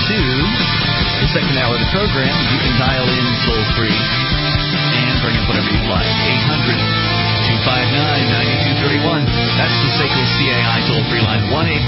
to the second hour of the program. You can dial in toll-free and bring up whatever you like. 800-259-9231. That's the SACL CAI toll-free line.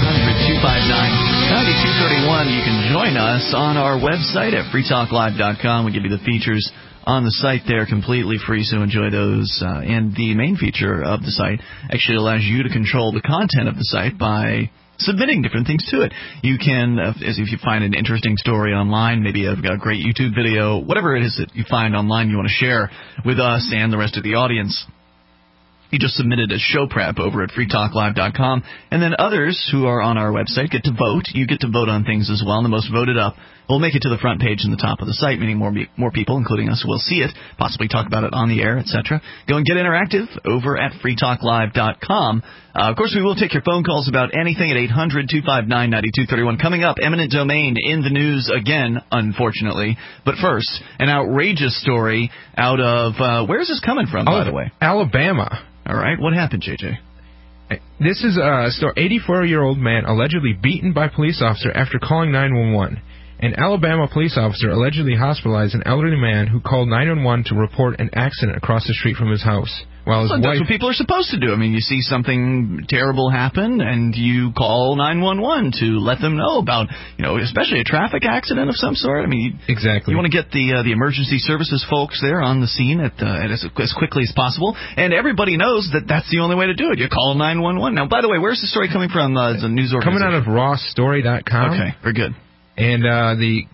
1-800-259-9231. You can join us on our website at freetalklive.com. We give you the features on the site there completely free, so enjoy those. And the main feature of the site actually allows you to control the content of the site by submitting different things to it. You can, as if you find an interesting story online, maybe I've got a great YouTube video, whatever it is that you find online you want to share with us and the rest of the audience. You just submit it as show prep over at freetalklive.com, and then others who are on our website get to vote. You get to vote on things as well, and the most voted up will make it to the front page and the top of the site, meaning more people, including us, will see it, possibly talk about it on the air, etc. Go and get interactive over at freetalklive.com. Of course, we will take your phone calls about anything at 800-259-9231. Coming up, eminent domain in the news again, unfortunately. But first, an outrageous story out of, where is this coming from, by the way? Alabama. All right. What happened, JJ? This is a story. 84-year-old man allegedly beaten by police officer after calling 911. An Alabama police officer allegedly hospitalized an elderly man who called 911 to report an accident across the street from his house. While his wife... That's what people are supposed to do. I mean, you see something terrible happen, and you call 911 to let them know about, especially a traffic accident of some sort. I mean, exactly. You want to get the emergency services folks there on the scene as quickly as possible, and everybody knows that that's the only way to do it. You call 911. Now, by the way, where's the story coming from? It's a news organization. Coming out of rawstory.com. Okay, very good. And the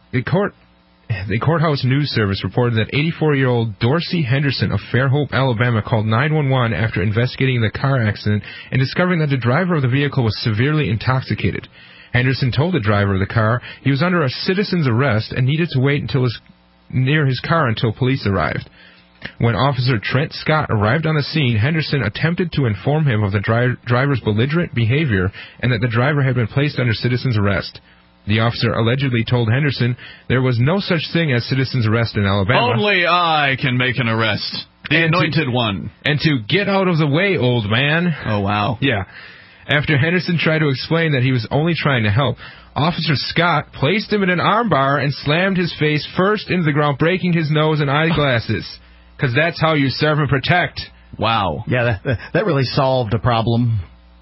courthouse news service reported that 84-year-old Dorsey Henderson of Fairhope, Alabama, called 911 after investigating the car accident and discovering that the driver of the vehicle was severely intoxicated. Henderson told the driver of the car he was under a citizen's arrest and needed to wait near his car until police arrived. When Officer Trent Scott arrived on the scene, Henderson attempted to inform him of the driver's belligerent behavior and that the driver had been placed under citizen's arrest. The officer allegedly told Henderson there was no such thing as citizen's arrest in Alabama. Only I can make an arrest. The anointed one. And to get out of the way, old man. Oh, wow. Yeah. After Henderson tried to explain that he was only trying to help, Officer Scott placed him in an armbar and slammed his face first into the ground, breaking his nose and eyeglasses. Because that's how you serve and protect. Wow. Yeah, that really solved a problem.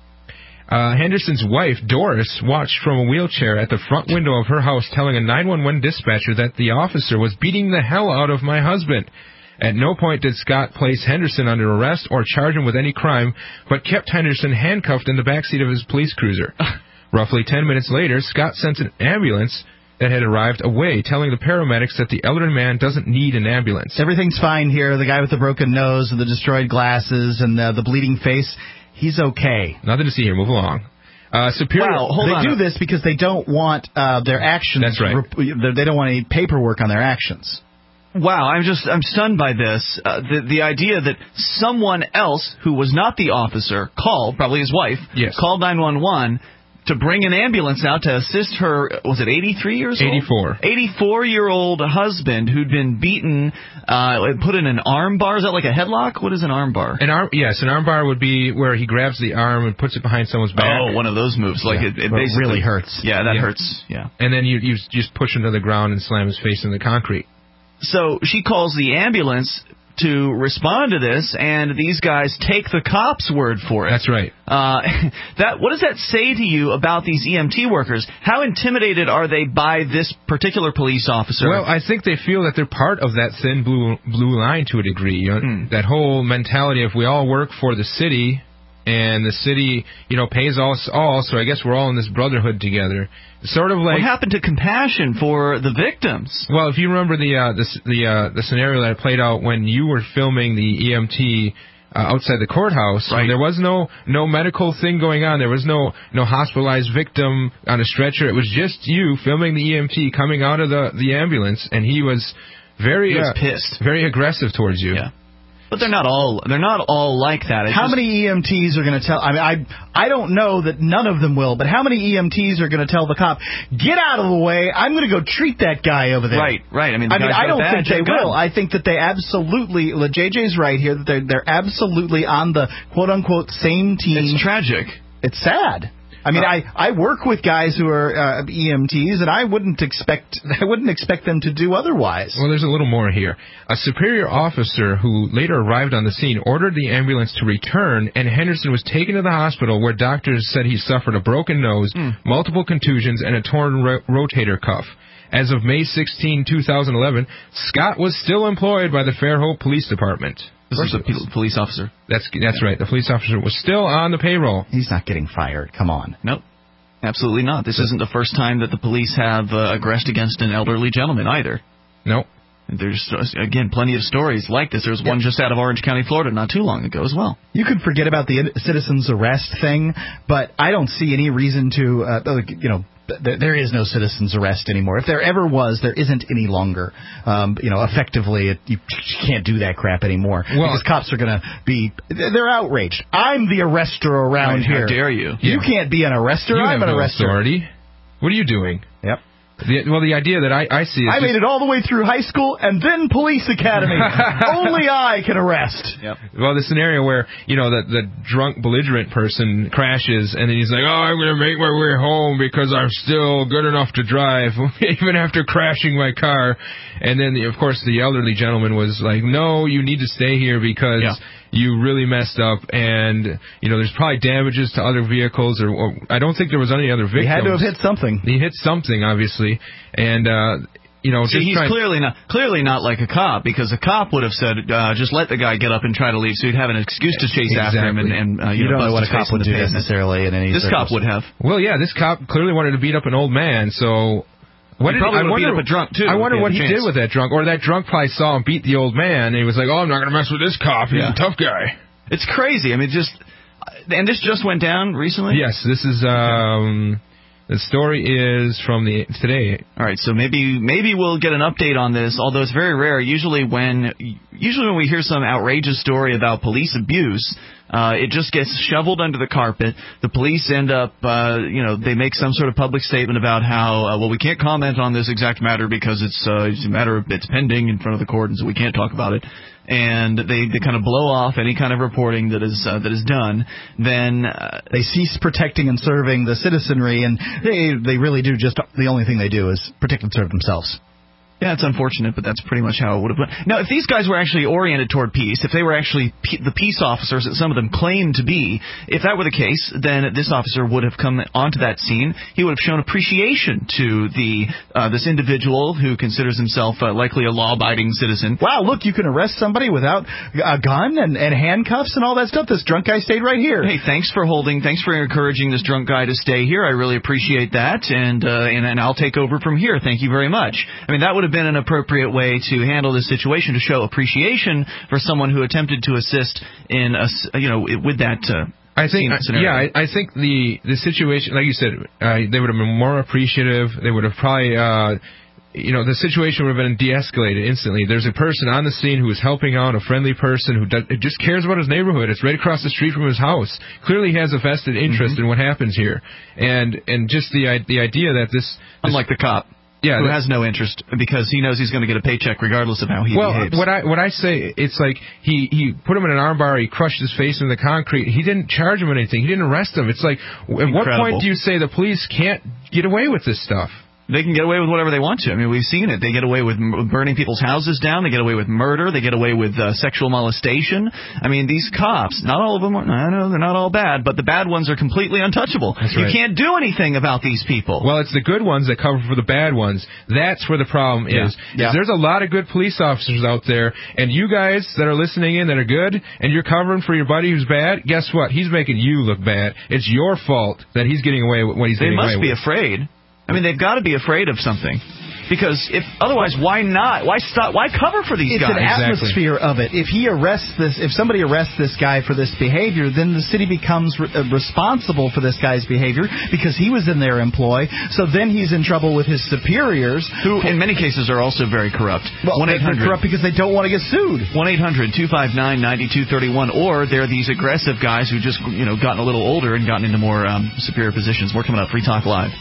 Henderson's wife, Doris, watched from a wheelchair at the front window of her house, telling a 911 dispatcher that the officer was beating the hell out of my husband. At no point did Scott place Henderson under arrest or charge him with any crime, but kept Henderson handcuffed in the backseat of his police cruiser. Roughly 10 minutes later, Scott sent an ambulance that had arrived away, telling the paramedics that the elderly man doesn't need an ambulance. Everything's fine here. The guy with the broken nose and the destroyed glasses and the bleeding face, he's okay. Nothing to see here. Move along. Superior. Well, they do this because they don't want their actions. That's right. They don't want any paperwork on their actions. Wow, I'm stunned by this. The idea that someone else who was not the officer called, probably his wife, called 911 to bring an ambulance out to assist her, was it 83 years old? 84-year-old husband who'd been beaten, put in an arm bar. Is that like a headlock? What is an arm bar? Yes, an arm bar would be where he grabs the arm and puts it behind someone's back. Oh, one of those moves. Like it basically really hurts. Yeah, that hurts. Yeah. And then you just push him to the ground and slam his face in the concrete. So she calls the ambulance to respond to this, and these guys take the cops' word for it. That's right. What does that say to you about these EMT workers? How intimidated are they by this particular police officer? Well, I think they feel that they're part of that thin blue line to a degree. That whole mentality of we all work for the city, and the city, pays us all, so I guess we're all in this brotherhood together. Sort of like what happened to compassion for the victims? Well, if you remember the scenario that played out when you were filming the EMT outside the courthouse, right. There was no medical thing going on. There was no hospitalized victim on a stretcher. It was just you filming the EMT coming out of the ambulance, and he was very pissed, very aggressive towards you. Yeah. But they're not all like that. How many EMTs are going to tell? I don't know that none of them will, but how many EMTs are going to tell the cop, "Get out of the way! I'm going to go treat that guy over there." Right. I don't think they will. I think that they absolutely. JJ's right here. That they're absolutely on the quote unquote same team. It's tragic. It's sad. I mean, I work with guys who are EMTs, and I wouldn't expect them to do otherwise. Well, there's a little more here. A superior officer who later arrived on the scene ordered the ambulance to return, and Henderson was taken to the hospital where doctors said he suffered a broken nose, multiple contusions, and a torn rotator cuff. As of May 16, 2011, Scott was still employed by the Fairhope Police Department. This is a police officer. That's right. The police officer was still on the payroll. He's not getting fired. Come on. Nope. Absolutely not. This isn't the first time that the police have aggressed against an elderly gentleman either. Nope. There's, again, plenty of stories like this. There was one just out of Orange County, Florida, not too long ago as well. You could forget about the citizen's arrest thing, but I don't see any reason to, there is no citizen's arrest anymore. If there ever was, there isn't any longer. Effectively, you can't do that crap anymore. Well, because cops are going to they're outraged. I'm the arrester around here. How dare you? You can't be an arrester. I'm an arrester. Authority. What are you doing? Yep. The idea that I see is I made it all the way through high school and then police academy. Only I can arrest. Yep. Well, the scenario where, the drunk belligerent person crashes and then he's like, I'm going to make my way home because I'm still good enough to drive, even after crashing my car. And then, of course, the elderly gentleman was like, no, you need to stay here because... Yeah. You really messed up, and, there's probably damages to other vehicles, or I don't think there was any other victims. He had to have hit something. He hit something, obviously, and, See, he's clearly not like a cop, because a cop would have said, just let the guy get up and try to leave, so he'd have an excuse to chase after him, and you don't know what a cop would do necessarily in any This cop would have. Well, yeah, this cop clearly wanted to beat up an old man, so... He probably would beat up a drunk, too. I wonder what he did with that drunk. Or that drunk probably saw him beat the old man, and he was like, I'm not going to mess with this cop. He's a tough guy. It's crazy. I mean, and this just went down recently? Yes, this is, the story is from today. All right, so maybe we'll get an update on this, although it's very rare. Usually when we hear some outrageous story about police abuse, it just gets shoveled under the carpet. The police end up, they make some sort of public statement about how, we can't comment on this exact matter because it's a matter it's pending in front of the court, and so we can't talk about it. And they kind of blow off any kind of reporting that is done. Then they cease protecting and serving the citizenry, and they really do the only thing they do is protect and serve themselves. Yeah, it's unfortunate, but that's pretty much how it would have been. Now, if these guys were actually oriented toward peace, if they were actually the peace officers that some of them claim to be, if that were the case, then this officer would have come onto that scene. He would have shown appreciation to this individual who considers himself likely a law-abiding citizen. Wow, look, you can arrest somebody without a gun and handcuffs and all that stuff. This drunk guy stayed right here. Hey, thanks for encouraging this drunk guy to stay here. I really appreciate that, and I'll take over from here. Thank you very much. I mean, that would have been an appropriate way to handle this situation, to show appreciation for someone who attempted to assist in with that scenario. Yeah, I think the situation, like you said, they would have been more appreciative. They would have probably the situation would have been de-escalated instantly. There's a person on the scene who is helping out, a friendly person who just cares about his neighborhood. It's right across the street from his house. Clearly has a vested interest in what happens here, and just the idea that this unlike the cop. Yeah, who has no interest because he knows he's going to get a paycheck regardless of how he behaves. Well, what I say, it's like he put him in an armbar, he crushed his face into the concrete. He didn't charge him anything. He didn't arrest him. It's like, at what point do you say the police can't get away with this stuff? They can get away with whatever they want to. I mean, we've seen it. They get away with burning people's houses down. They get away with murder. They get away with sexual molestation. I mean, these cops, not all of them I know they're not all bad, but the bad ones are completely untouchable. That's right. You can't do anything about these people. Well, it's the good ones that cover for the bad ones. That's where the problem is. Yeah. There's a lot of good police officers out there, and you guys that are listening in that are good, and you're covering for your buddy who's bad, guess what? He's making you look bad. It's your fault that he's getting away with what he's getting away with. They must be afraid. I mean, they've got to be afraid of something. Because otherwise, why not? Why stop? Why cover for these guys? It's an atmosphere of it. If somebody arrests this guy for this behavior, then the city becomes responsible for this guy's behavior because he was in their employ. So then he's in trouble with his superiors, who in many cases are also very corrupt. Well, they're corrupt because they don't want to get sued. 1-800-259-9231, or they're these aggressive guys who just gotten a little older and gotten into more superior positions. More coming up. Free Talk Live.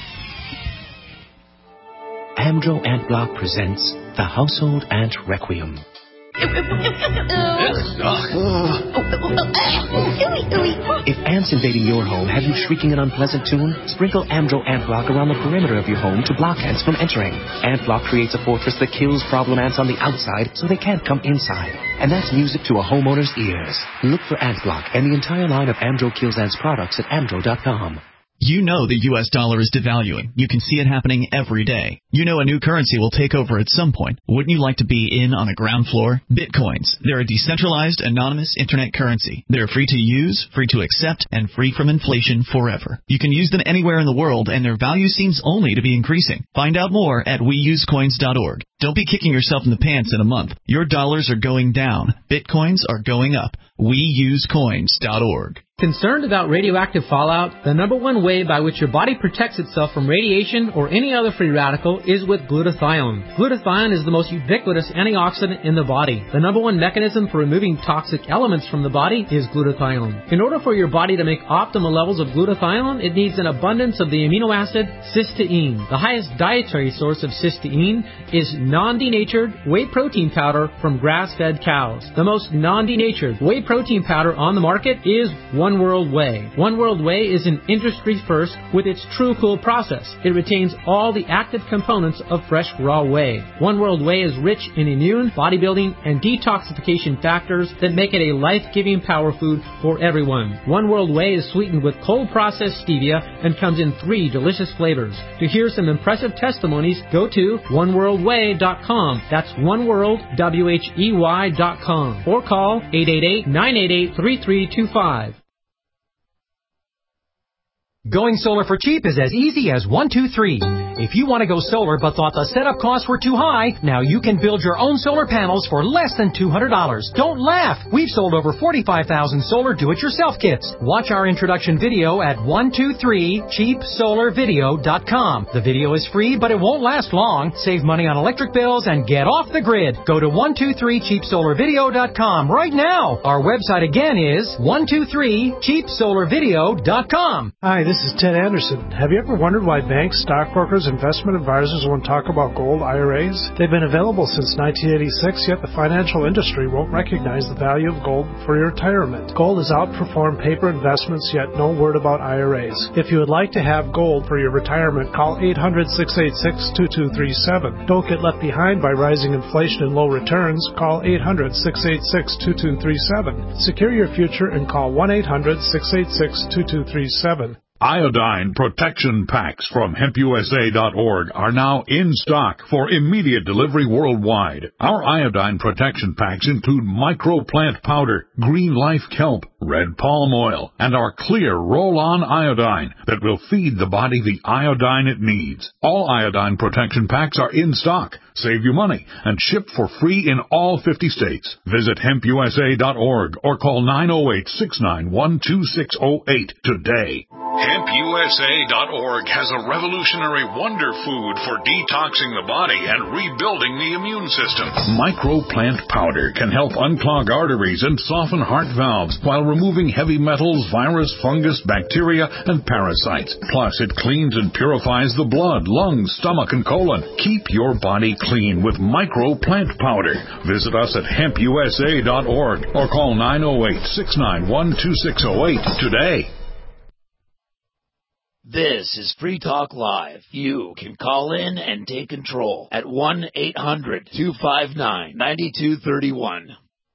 Amdro Ant Block presents The Household Ant Requiem. If ants invading your home have you shrieking an unpleasant tune, sprinkle Amdro Ant Block around the perimeter of your home to block ants from entering. Ant Block creates a fortress that kills problem ants on the outside so they can't come inside. And that's music to a homeowner's ears. Look for Ant Block and the entire line of Amdro Kills Ants products at amdro.com. You know the U.S. dollar is devaluing. You can see it happening every day. You know a new currency will take over at some point. Wouldn't you like to be in on the ground floor? Bitcoins. They're a decentralized, anonymous internet currency. They're free to use, free to accept, and free from inflation forever. You can use them anywhere in the world, and their value seems only to be increasing. Find out more at weusecoins.org. Don't be kicking yourself in the pants in a month. Your dollars are going down. Bitcoins are going up. weusecoins.org. Concerned about radioactive fallout? The number one way by which your body protects itself from radiation or any other free radical is with glutathione. Glutathione is the most ubiquitous antioxidant in the body. The number one mechanism for removing toxic elements from the body is glutathione. In order for your body to make optimal levels of glutathione, it needs an abundance of the amino acid cysteine. The highest dietary source of cysteine is non-denatured whey protein powder from grass-fed cows. The most non-denatured whey protein powder on the market is One World Whey. One World Whey is an industry first with its True Cool process. It retains all the active components of fresh raw whey. One World Whey is rich in immune, bodybuilding, and detoxification factors that make it a life-giving power food for everyone. One World Whey is sweetened with cold-processed stevia and comes in 3 delicious flavors. To hear some impressive testimonies, go to oneworldwhey.com. That's oneworldwhey.com. Or call 888-988-3325. Going solar for cheap is as easy as 1, 2, 3. If you want to go solar but thought the setup costs were too high, now you can build your own solar panels for less than $200. Don't laugh! We've sold over 45,000 solar do-it-yourself kits. Watch our introduction video at 123cheapsolarvideo.com. The video is free, but it won't last long. Save money on electric bills and get off the grid. Go to 123cheapsolarvideo.com right now. Our website again is 123cheapsolarvideo.com. Hi, this is Ted Anderson. Have you ever wondered why banks, stockbrokers, investment advisors won't talk about gold IRAs? They've been available since 1986, yet the financial industry won't recognize the value of gold for your retirement. Gold has outperformed paper investments, yet no word about IRAs. If you would like to have gold for your retirement, call 800-686-2237. Don't get left behind by rising inflation and low returns. Call 800-686-2237. Secure your future and call 1-800-686-2237. Iodine protection packs from hempusa.org are now in stock for immediate delivery worldwide. Our iodine protection packs include microplant powder, green life kelp, red palm oil, and our clear roll-on iodine that will feed the body the iodine it needs. All iodine protection packs are in stock. Save you money and ship for free in all 50 states. Visit hempusa.org or call 908-691-2608 today. HempUSA.org has a revolutionary wonder food for detoxing the body and rebuilding the immune system. Microplant powder can help unclog arteries and soften heart valves while removing heavy metals, virus, fungus, bacteria, and parasites. Plus, it cleans and purifies the blood, lungs, stomach, and colon. Keep your body clean with Microplant powder. Visit us at HempUSA.org or call 908-691-2608 today. This is Free Talk Live. You can call in and take control at 1-800-259-9231.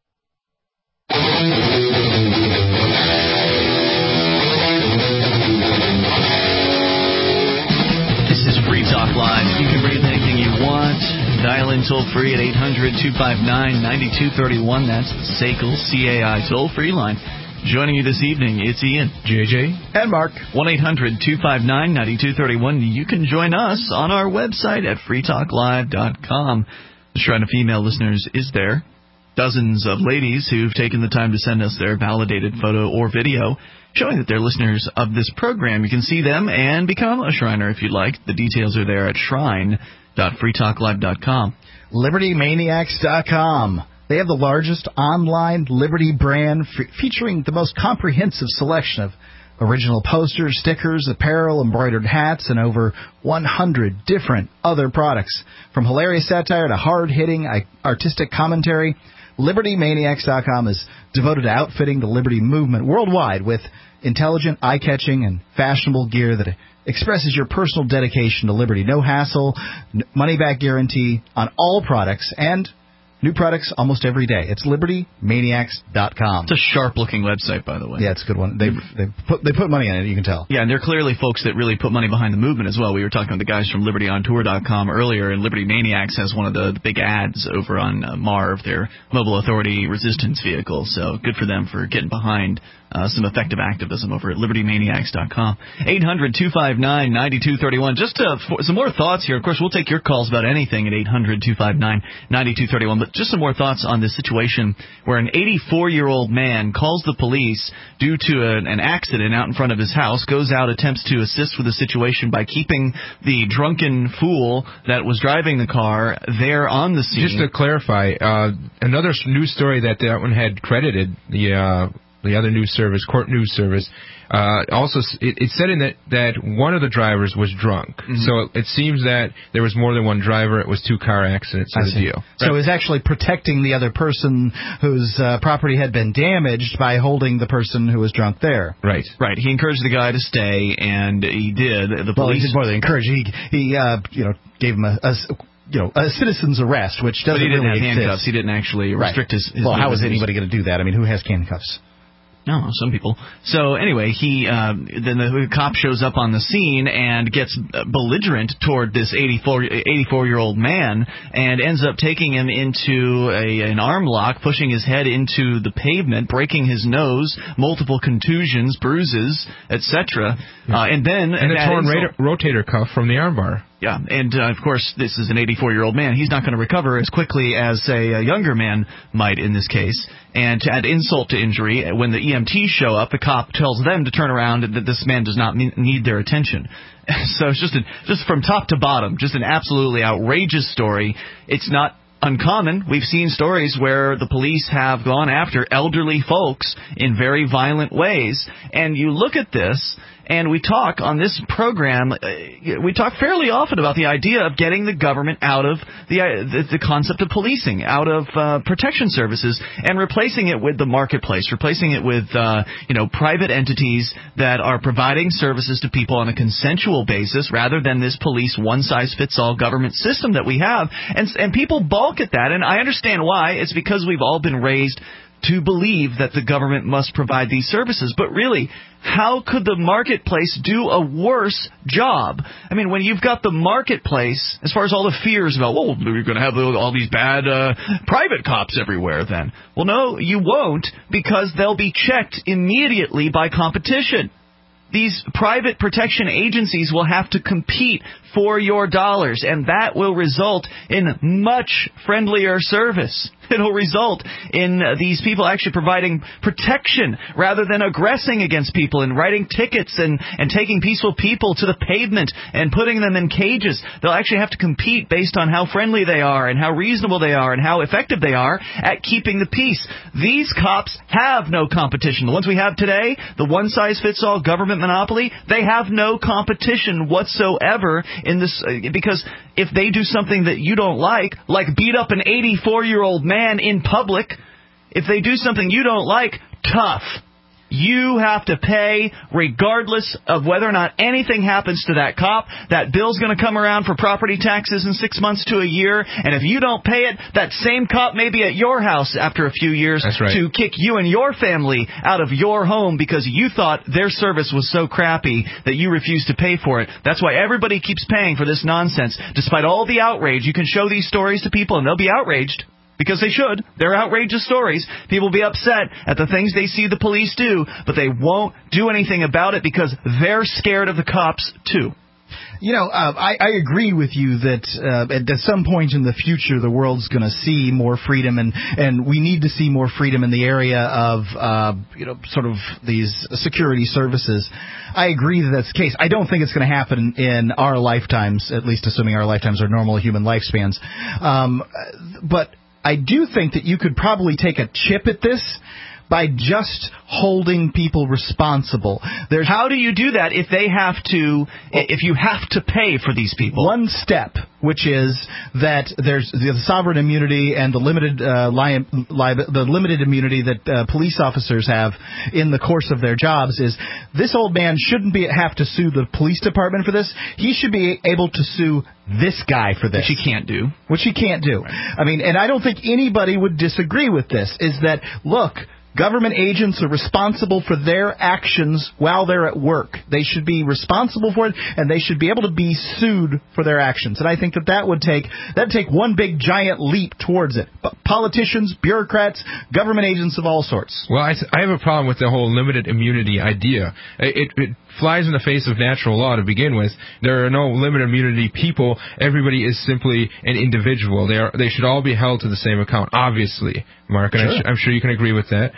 This is Free Talk Live. You can read anything you want. Dial in toll-free at 800-259-9231. That's the SACL CAI toll-free line. Joining you this evening, it's Ian, JJ, and Mark. 1-800-259-9231. You can join us on our website at freetalklive.com. The Shrine of Female Listeners is there. Dozens of ladies who've taken the time to send us their validated photo or video showing that they're listeners of this program. You can see them and become a Shriner if you'd like. The details are there at shrine.freetalklive.com. LibertyManiacs.com. They have the largest online Liberty brand featuring the most comprehensive selection of original posters, stickers, apparel, embroidered hats, and over 100 different other products. From hilarious satire to hard-hitting artistic commentary, LibertyManiacs.com is devoted to outfitting the Liberty movement worldwide with intelligent, eye-catching, and fashionable gear that expresses your personal dedication to liberty. No hassle, money-back guarantee on all products, and new products almost every day. It's LibertyManiacs.com. It's a sharp-looking website, by the way. Yeah, it's a good one. They put money in it, you can tell. Yeah, and they're clearly folks that really put money behind the movement as well. We were talking with the guys from LibertyOnTour.com earlier, and Liberty Maniacs has one of the big ads over on MARV, their Mobile Authority Resistance vehicle. So good for them for getting behind some effective activism over at LibertyManiacs.com. 800-259-9231. Just some more thoughts here. Of course, we'll take your calls about anything at 800-259-9231. But just some more thoughts on this situation where an 84-year-old man calls the police due to an accident out in front of his house, goes out, attempts to assist with the situation by keeping the drunken fool that was driving the car there on the scene. Just to clarify, another news story that one had credited the other news service, Court News Service, also it said in that one of the drivers was drunk. Mm-hmm. So it seems that there was more than one driver. It was two car accidents in the deal. So it was actually protecting the other person whose property had been damaged by holding the person who was drunk there. Right. Right. He encouraged the guy to stay, and he did. The police... Well, he did more than encourage. He gave him a citizen's arrest, which doesn't really exist. But he didn't have handcuffs. He didn't actually restrict his Well, how is anybody going to do that? I mean, who has handcuffs? No, some people. So anyway, then the cop shows up on the scene and gets belligerent toward this 84-year-old man and ends up taking him into an arm lock, pushing his head into the pavement, breaking his nose, multiple contusions, bruises, etc. And a torn rotator cuff from the armbar. Yeah, and of course, this is an 84-year-old man. He's not going to recover as quickly as, say, a younger man might in this case. And to add insult to injury, when the EMTs show up, the cop tells them to turn around and that this man does not need their attention. So it's just from top to bottom, just an absolutely outrageous story. It's not uncommon. We've seen stories where the police have gone after elderly folks in very violent ways. And you look at this, and we talk on this program, we talk fairly often about the idea of getting the government out of the concept of policing, out of protection services, and replacing it with the marketplace, replacing it with private entities that are providing services to people on a consensual basis rather than this police one-size-fits-all government system that we have. And people balk at that, and I understand why. It's because we've all been raised to believe that the government must provide these services. But really, how could the marketplace do a worse job? I mean, when you've got the marketplace, as far as all the fears about, well, you're going to have all these bad private cops everywhere then. Well, no, you won't, because they'll be checked immediately by competition. These private protection agencies will have to compete for your dollars, and that will result in much friendlier service. It'll result in these people actually providing protection rather than aggressing against people and writing tickets and taking peaceful people to the pavement and putting them in cages. They'll actually have to compete based on how friendly they are and how reasonable they are and how effective they are at keeping the peace. These cops have no competition. The ones we have today, the one-size-fits-all government monopoly, they have no competition whatsoever in this, because if they do something that you don't like beat up an 84-year-old man in public, if they do something you don't like, tough. You have to pay regardless of whether or not anything happens to that cop. That bill's going to come around for property taxes in 6 months to a year, and if you don't pay it, that same cop may be at your house after a few years to kick you and your family out of your home because you thought their service was so crappy that you refused to pay for it. That's why everybody keeps paying for this nonsense. Despite all the outrage, you can show these stories to people and they'll be outraged. Because they should. They're outrageous stories. People will be upset at the things they see the police do, but they won't do anything about it because they're scared of the cops, too. I agree with you that at some point in the future the world's going to see more freedom, and we need to see more freedom in the area of sort of these security services. I agree that that's the case. I don't think it's going to happen in our lifetimes, at least assuming our lifetimes are normal human lifespans. But I do think that you could probably take a chip at this by just holding people responsible. How do you do that if you have to pay for these people? One step, which is that there's the sovereign immunity and the limited immunity that police officers have in the course of their jobs, is this old man shouldn't have to sue the police department for this. He should be able to sue this guy for this. Which he can't do. Right. I mean, and I don't think anybody would disagree with this, is that, look, government agents are responsible for their actions while they're at work. They should be responsible for it, and they should be able to be sued for their actions. And I think that would take one big giant leap towards it. But politicians, bureaucrats, government agents of all sorts. Well, I have a problem with the whole limited immunity idea. It flies in the face of natural law to begin with. There are no limited immunity people. Everybody is simply an individual. They should all be held to the same account, obviously, Mark, and sure. I'm sure you can agree with that.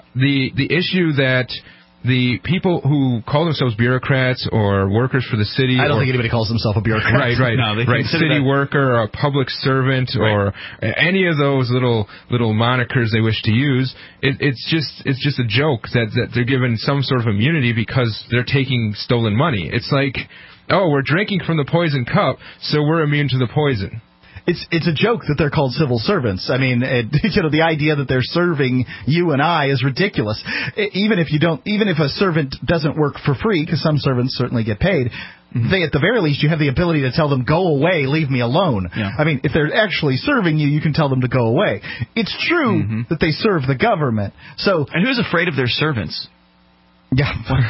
The issue that the people who call themselves bureaucrats or workers for the city... I don't think anybody calls themselves a bureaucrat. Right. No, right. City worker or a public servant or any of those little monikers they wish to use. It's just a joke that they're given some sort of immunity because they're taking stolen money. It's like, oh, we're drinking from the poison cup, so we're immune to the poison. It's a joke that they're called civil servants. I mean, the idea that they're serving you and I is ridiculous. Even if a servant doesn't work for free, because some servants certainly get paid, they, at the very least, you have the ability to tell them, go away, leave me alone. Yeah. I mean, if they're actually serving you, you can tell them to go away. It's true that they serve the government. And who's afraid of their servants? Yeah.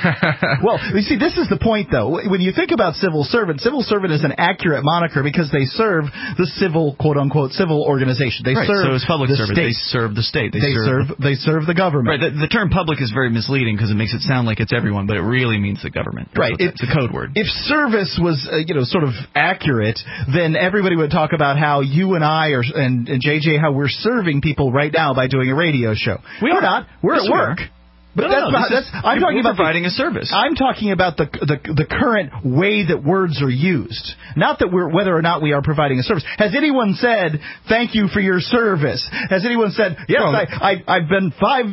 Well, you see, this is the point, though. When you think about civil servant is an accurate moniker because they serve the civil, quote-unquote, civil organization. They serve so it's public the service. state. They serve the state. They serve the government. Right. The term public is very misleading because it makes it sound like it's everyone, but it really means the government. Right. It's a code word. If service was, sort of accurate, then everybody would talk about how you and I and JJ, how we're serving people right now by doing a radio show. We're not. We're at work. But I'm talking about providing a service. I'm talking about the current way that words are used, not that whether or not we are providing a service. Has anyone said thank you for your service? Has anyone said yes? I've been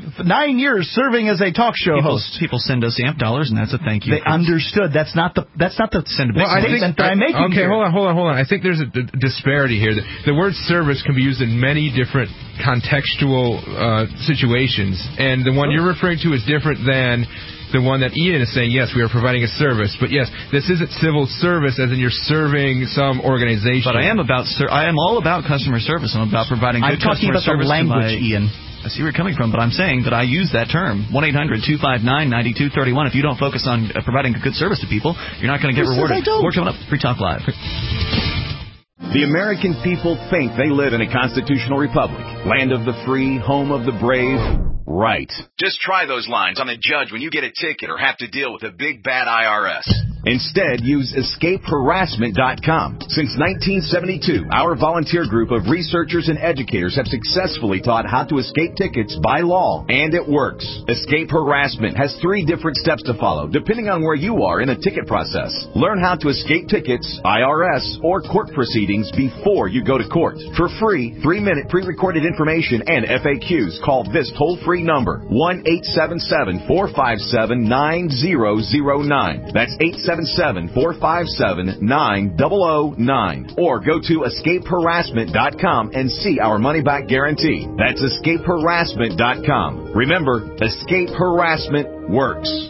9 years serving as a talk show host. People send us AMP dollars, and that's a thank you. They understood. That's not the statement that I'm making. Okay, here. hold on. I think there's a disparity here. The word service can be used in many different contextual situations, and the one you're referring to is different than the one that Ian is saying. Yes, we are providing a service, but yes, this isn't civil service as in you're serving some organization. But I am all about customer service. I'm about providing good customer service. I'm talking about the language, Ian. I see where you're coming from, but I'm saying that I use that term. 1-800-259-9231. If you don't focus on providing a good service to people, you're not going to get rewarded. More coming up. Free Talk Live. The American people think they live in a constitutional republic, land of the free, home of the brave. Right. Just try those lines on a judge when you get a ticket or have to deal with a big bad IRS. Instead, use EscapeHarassment.com. Since 1972, our volunteer group of researchers and educators have successfully taught how to escape tickets by law, and it works. Escape Harassment has 3 different steps to follow, depending on where you are in the ticket process. Learn how to escape tickets, IRS, or court proceedings before you go to court. For free, 3-minute pre-recorded information and FAQs, call this toll-free number, 1-877-457-9009. That's 877-457-9009. Or go to EscapeHarassment.com and see our money-back guarantee. That's EscapeHarassment.com. Remember, Escape Harassment works.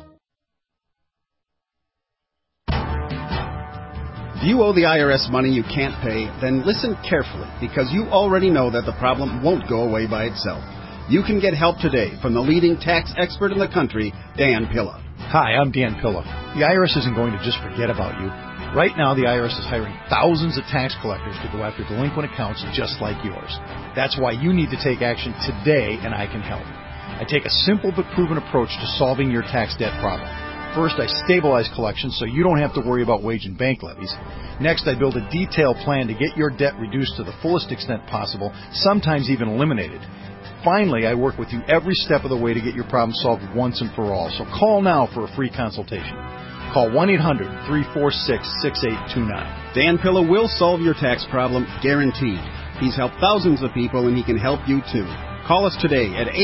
If you owe the IRS money you can't pay, then listen carefully, because you already know that the problem won't go away by itself. You can get help today from the leading tax expert in the country, Dan Pilla. Hi, I'm Dan Pilla. The IRS isn't going to just forget about you. Right now, the IRS is hiring thousands of tax collectors to go after delinquent accounts just like yours. That's why you need to take action today, and I can help. I take a simple but proven approach to solving your tax debt problem. First, I stabilize collections so you don't have to worry about wage and bank levies. Next, I build a detailed plan to get your debt reduced to the fullest extent possible, sometimes even eliminated. Finally, I work with you every step of the way to get your problem solved once and for all. So call now for a free consultation. Call 1-800-346-6829. Dan Pilla will solve your tax problem, guaranteed. He's helped thousands of people, and he can help you too. Call us today at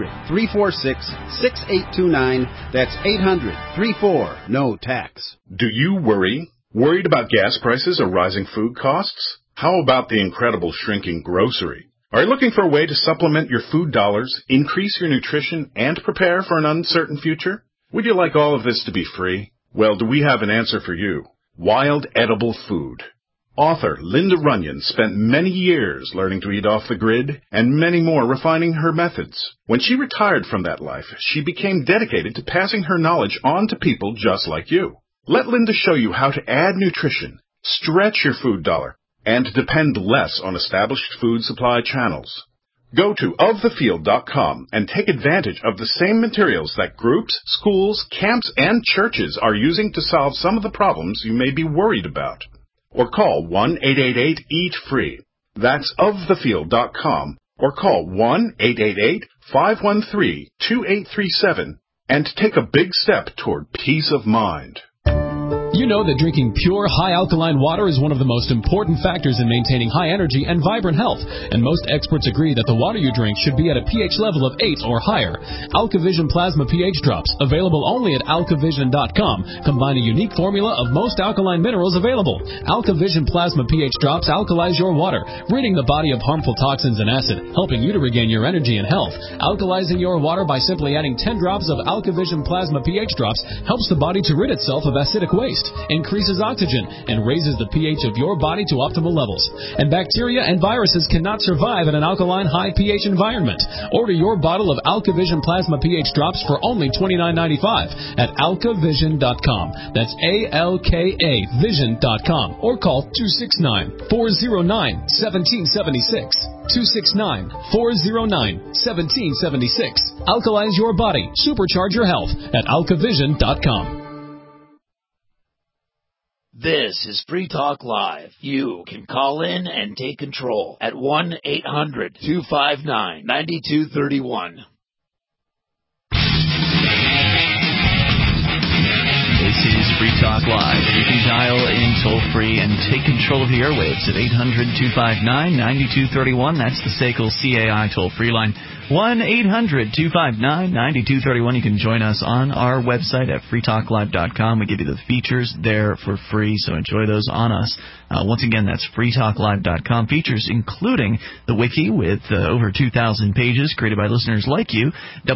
800-346-6829. That's 800-34-NO-TAX. Do you worry? Worried about gas prices or rising food costs? How about the incredible shrinking grocery? Are you looking for a way to supplement your food dollars, increase your nutrition, and prepare for an uncertain future? Would you like all of this to be free? Well, do we have an answer for you? Wild Edible Food. Author Linda Runyon spent many years learning to eat off the grid and many more refining her methods. When she retired from that life, she became dedicated to passing her knowledge on to people just like you. Let Linda show you how to add nutrition, stretch your food dollar, and depend less on established food supply channels. Go to ofthefield.com and take advantage of the same materials that groups, schools, camps, and churches are using to solve some of the problems you may be worried about. Or call 1-888-EAT-FREE. That's ofthefield.com. Or call 1-888-513-2837 and take a big step toward peace of mind. You know that drinking pure, high-alkaline water is one of the most important factors in maintaining high energy and vibrant health, and most experts agree that the water you drink should be at a pH level of 8 or higher. AlkaVision Plasma pH Drops, available only at alkavision.com, combine a unique formula of most alkaline minerals available. AlkaVision Plasma pH Drops alkalize your water, ridding the body of harmful toxins and acid, helping you to regain your energy and health. Alkalizing your water by simply adding 10 drops of AlkaVision Plasma pH Drops helps the body to rid itself of acidic waste, increases oxygen, and raises the pH of your body to optimal levels. And bacteria and viruses cannot survive in an alkaline high pH environment. Order your bottle of AlkaVision Plasma pH Drops for only $29.95 at alkavision.com. That's ALKA Vision.com. Or call 269-409-1776. 269-409-1776. Alkalize your body. Supercharge your health at alkavision.com. This is Free Talk Live. You can call in and take control at 1-800-259-9231. This is Free Talk Live. You can dial in toll-free and take control of the airwaves at 800-259-9231. That's the SACL CAI toll-free line. 1-800-259-9231. You can join us on our website at freetalklive.com. We give you the features there for free, so enjoy those on us. Once again, that's freetalklive.com. Features including the wiki with over 2,000 pages created by listeners like you.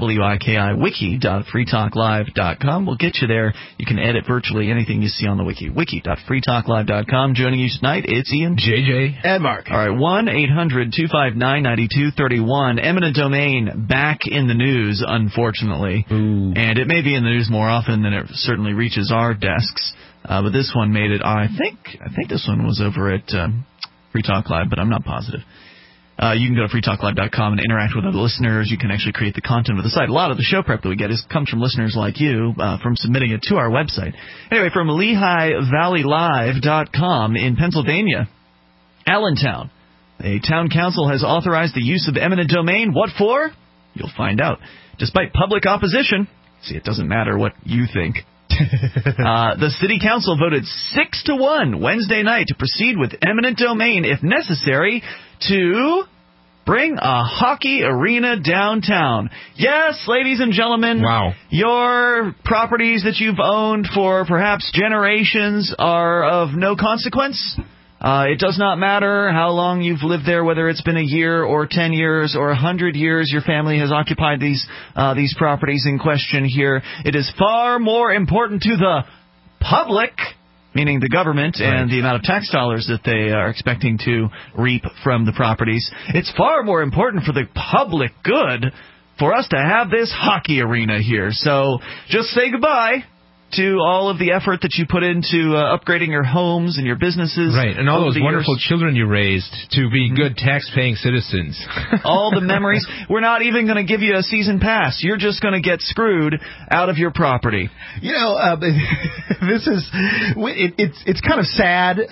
wiki.freetalklive.com will get you there. You can edit virtually anything you see on the wiki. wiki.freetalklive.com. Joining you tonight, it's Ian, JJ, and Mark. All right, 1-800-259-9231. Eminent domain back in the news, unfortunately. Ooh. And it may be in the news more often than it certainly reaches our desks. But this one made it. I think this one was over at Free Talk Live, but I'm not positive. You can go to freetalklive.com and interact with other listeners. You can actually create the content of the site. A lot of the show prep that we get comes from listeners like you, from submitting it to our website. Anyway, from LehighValleyLive.com in Pennsylvania, Allentown, a town council has authorized the use of eminent domain. What for? You'll find out. Despite public opposition, see, it doesn't matter what you think. The city council voted 6-1 Wednesday night to proceed with eminent domain, if necessary, to bring a hockey arena downtown. Yes, ladies and gentlemen, wow. Your properties that you've owned for perhaps generations are of no consequence. It does not matter how long you've lived there, whether it's been a year or 10 years or 100 years your family has occupied these properties in question here. It is far more important to the public, meaning the government, right, and the amount of tax dollars that they are expecting to reap from the properties. It's far more important for the public good for us to have this hockey arena here. So just say goodbye to all of the effort that you put into upgrading your homes and your businesses. Right, and all those wonderful children you raised to be good tax-paying citizens. All the memories. We're not even going to give you a season pass. You're just going to get screwed out of your property. You know, this is it's kind of sad.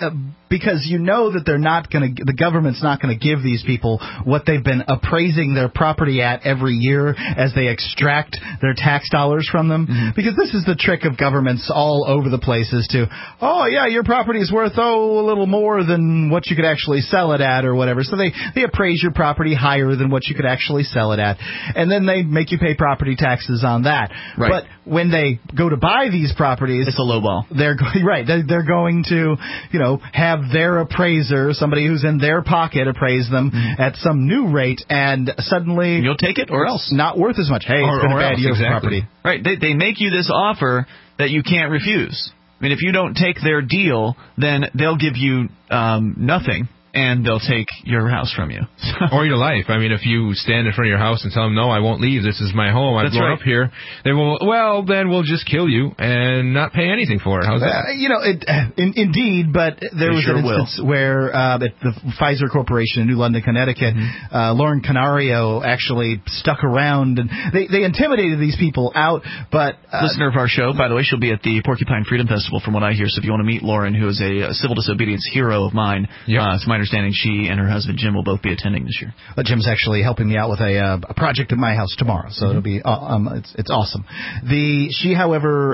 because you know that the government's not going to give these people what they've been appraising their property at every year as they extract their tax dollars from them. Mm-hmm. Because this is the trick of governments all over the place, is to, oh yeah, your property is worth a little more than what you could actually sell it at or whatever. So they appraise your property higher than what you could actually sell it at, and then they make you pay property taxes on that. Right. But when they go to buy these properties, it's a lowball. They're going to, have their appraiser, somebody who's in their pocket, appraise them at some new rate, and suddenly you'll take it or else not worth as much. Hey, it's been a bad year for property. Right. They make you this offer that you can't refuse. I mean, if you don't take their deal, then they'll give you nothing. And they'll take your house from you. Or your life. I mean, if you stand in front of your house and tell them, no, I won't leave, this is my home, I've grown up here, they will, then we'll just kill you and not pay anything for it. How's that? Indeed, but there was an instance where at the Pfizer Corporation in New London, Connecticut, Lauren Canario actually stuck around, and they intimidated these people out, but... Listener of our show, by the way, she'll be at the Porcupine Freedom Festival from what I hear, so if you want to meet Lauren, who is a civil disobedience hero of mine, it's my understanding she and her husband Jim will both be attending this year. Jim's actually helping me out with a project at my house tomorrow, so it'll be it's awesome. She, however,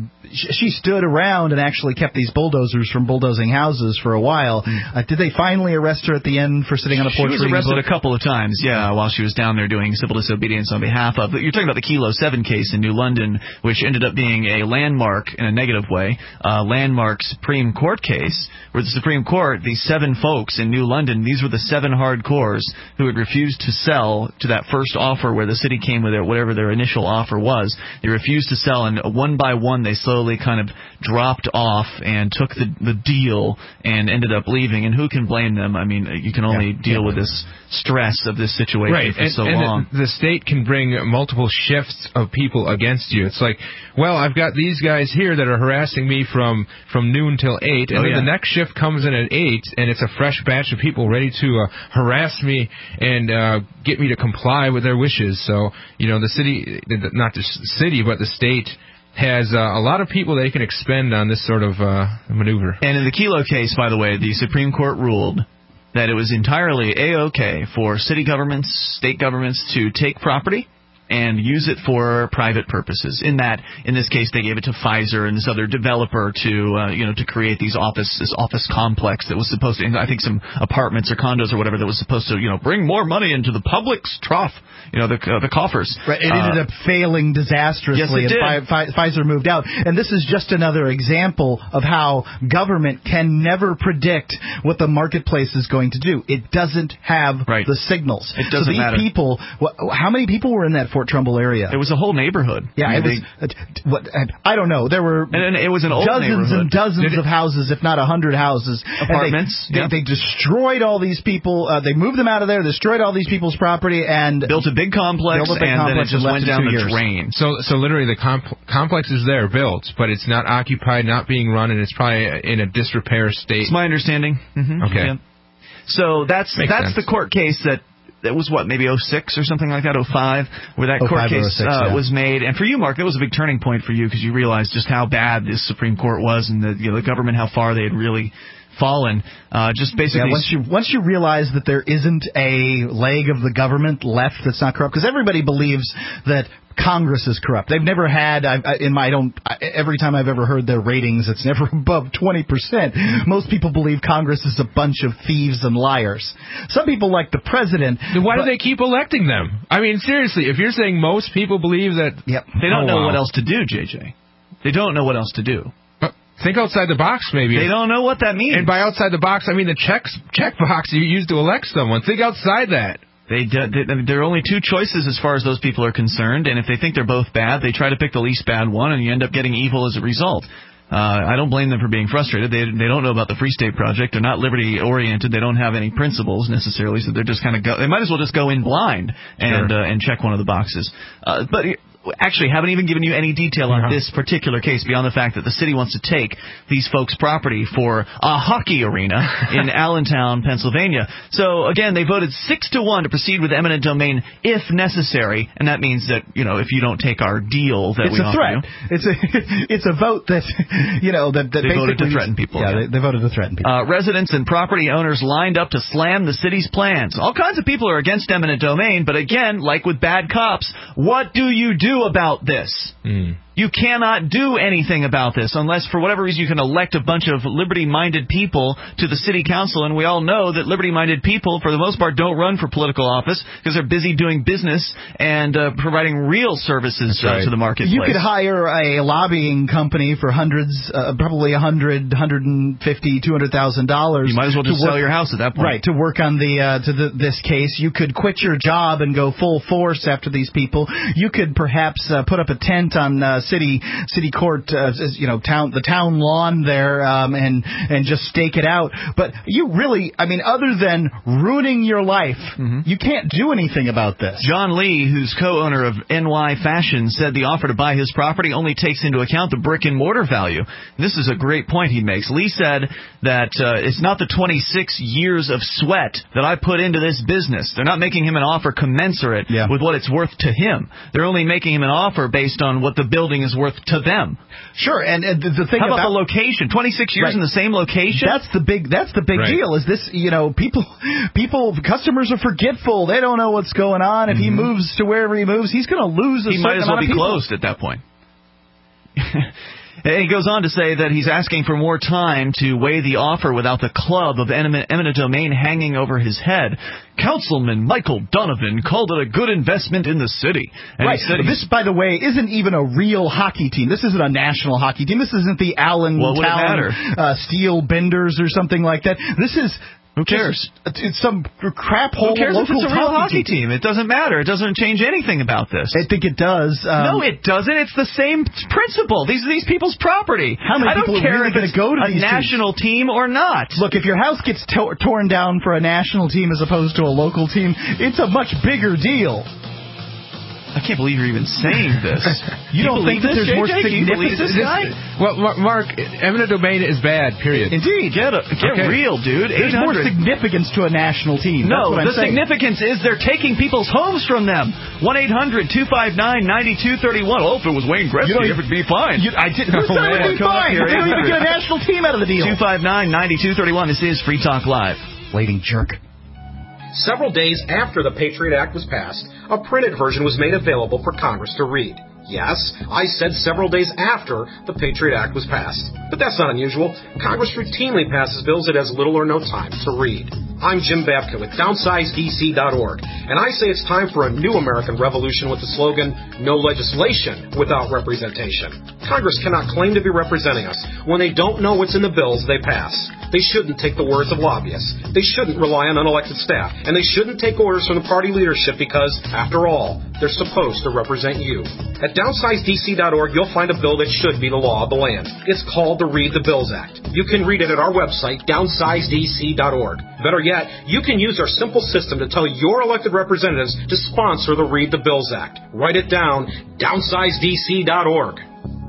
she stood around and actually kept these bulldozers from bulldozing houses for a while. Did they finally arrest her at the end for sitting on a porch? She was arrested a couple of times, while she was down there doing civil disobedience on behalf of. You're talking about the Kilo 7 case in New London, which ended up being a landmark in a negative way, landmark Supreme Court case, where the Supreme Court, these 7 folks in New London, these were the 7 hardcores who had refused to sell to that first offer where the city came with whatever their initial offer was. They refused to sell, and one by one they slowly kind of dropped off and took the deal and ended up leaving. And who can blame them? I mean, you can only deal with this stress of this situation for so long. The state can bring multiple shifts of people against you. It's like, well, I've got these guys here that are harassing me from noon till 8, and then the next shift comes in at 8, and it's a fresh batch of people ready to harass me and get me to comply with their wishes. So, the city, not the city, but the state has a lot of people they can expend on this sort of maneuver. And in the Kilo case, by the way, the Supreme Court ruled that it was entirely A-OK for city governments, state governments to take property and use it for private purposes. In this case, they gave it to Pfizer and this other developer to create this office complex that was supposed to, I think some apartments or condos or whatever that was supposed to, bring more money into the public's trough, the coffers. Right. It ended up failing disastrously. Yes, it did. And Pfizer moved out. And this is just another example of how government can never predict what the marketplace is going to do. It doesn't have the signals. It doesn't matter. People, how many people were in that Fort Trumbull area? It was a whole neighborhood. Yeah, I don't know. There were it was an old dozens and dozens of houses, if not 100 houses. Apartments. They destroyed all these people. They moved them out of there, destroyed all these people's property, and built a big complex, and then it just went down the drain. So literally the complex is there, built, but it's not occupied, not being run, and it's probably in a disrepair state. It's my understanding. Mm-hmm. Okay. Yeah. So that's the court case that was maybe 06 or something like that, 05, where that court case was made. And for you, Mark, that was a big turning point for you because you realized just how bad this Supreme Court was and the government, how far they had really fallen. Just basically, once you realize that there isn't a leg of the government left that's not corrupt, because everybody believes that Congress is corrupt. They've never had, every time I've ever heard their ratings, it's never above 20%. Most people believe Congress is a bunch of thieves and liars. Some people like the president. Then why do they keep electing them? I mean, seriously, if you're saying most people believe that... They don't know what else to do, JJ. They don't know what else to do. Think outside the box, maybe. They don't know what that means. And by outside the box, I mean the check box you use to elect someone. Think outside that. There are only 2 choices as far as those people are concerned, and if they think they're both bad, they try to pick the least bad one, and you end up getting evil as a result. I don't blame them for being frustrated. They don't know about the Free State Project. They're not liberty-oriented. They don't have any principles necessarily, so they're just kind of they might as well just go in blind and check one of the boxes. But actually haven't even given you any detail on this particular case beyond the fact that the city wants to take these folks' property for a hockey arena in Allentown, Pennsylvania. So, again, they voted 6-1 to proceed with eminent domain if necessary, and that means that, if you don't take our deal that we offer you. It's a vote that, that they voted to threaten people. Yeah, they voted to threaten people. Residents and property owners lined up to slam the city's plans. All kinds of people are against eminent domain, but again, like with bad cops, what do you do about this? You cannot do anything about this unless, for whatever reason, you can elect a bunch of liberty-minded people to the city council, and we all know that liberty-minded people, for the most part, don't run for political office because they're busy doing business and providing real services to the marketplace. You could hire a lobbying company for hundreds, probably $100,000, $150,000, $200,000. You might as well just sell your house at that point. Right, to work on this case. You could quit your job and go full force after these people. You could perhaps put up a tent on city court, the town lawn there, and just stake it out. But you really, other than ruining your life, you can't do anything about this. John Lee, who's co-owner of NY Fashion, said the offer to buy his property only takes into account the brick and mortar value. This is a great point he makes. Lee said that it's not the 26 years of sweat that I put into this business. They're not making him an offer commensurate with what it's worth to him. They're only making him an offer based on what the building is worth to them. Sure, and the thing how about the location? 26 years in the same location? That's the big deal. Is this, customers are forgetful. They don't know what's going on. If he moves to wherever he moves, he's going to lose a certain amount of people. He might as well be closed at that point. He goes on to say that he's asking for more time to weigh the offer without the club of eminent domain hanging over his head. Councilman Michael Donovan called it a good investment in the city. And right. This, by the way, isn't even a real hockey team. This isn't a national hockey team. This isn't the Allentown Steel Benders or something like that. This is... Who cares? It's some crap hole. Who cares local if it's a real hockey team? It doesn't matter. It doesn't change anything about this. I think it does. No, it doesn't. It's the same principle. These are these people's property. How many people are really going to go to a national team or not? Look, if your house gets torn down for a national team as opposed to a local team, it's a much bigger deal. I can't believe you're even saying this. You don't think that there's more significance? This guy? Well, Mark, eminent domain is bad, period. Indeed. Get real, dude. There's more significance to a national team. No, the significance is they're taking people's homes from them. 1-800-259-9231. Oh, if it was Wayne Gretzky, it would be fine. Who's that would be fine? They don't even get a national team out of the deal. 259-9231. This is Free Talk Live. Blading jerk. Several days after the Patriot Act was passed, a printed version was made available for Congress to read. Yes, I said several days after the Patriot Act was passed. But that's not unusual. Congress routinely passes bills it has little or no time to read. I'm Jim Babka with DownsizeDC.org, and I say it's time for a new American revolution with the slogan, no legislation without representation. Congress cannot claim to be representing us when they don't know what's in the bills they pass. They shouldn't take the words of lobbyists. They shouldn't rely on unelected staff. And they shouldn't take orders from the party leadership because, after all, they're supposed to represent you. At DownsizeDC.org, you'll find a bill that should be the law of the land. It's called the Read the Bills Act. You can read it at our website, DownsizeDC.org. Better yet, you can use our simple system to tell your elected representatives to sponsor the Read the Bills Act. Write it down, DownsizeDC.org.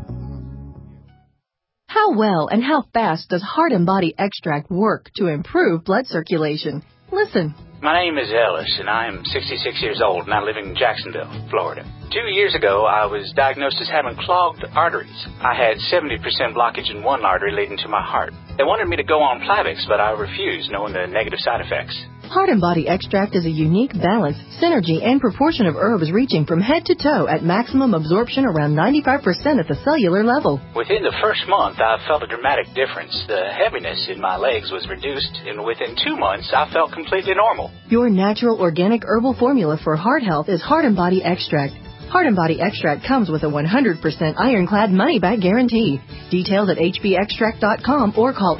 How well and how fast does Heart and Body Extract work to improve blood circulation? Listen. My name is Ellis, and I am 66 years old, and I live in Jacksonville, Florida. 2 years ago, I was diagnosed as having clogged arteries. I had 70% blockage in one artery leading to my heart. They wanted me to go on Plavix, but I refused, knowing the negative side effects. Heart and Body Extract is a unique balance, synergy, and proportion of herbs reaching from head to toe at maximum absorption around 95% at the cellular level. Within the first month, I felt a dramatic difference. The heaviness in my legs was reduced, and within 2 months, I felt completely normal. Your natural organic herbal formula for heart health is Heart and Body Extract. Heart and Body Extract comes with a 100% ironclad money-back guarantee. Details at hbextract.com or call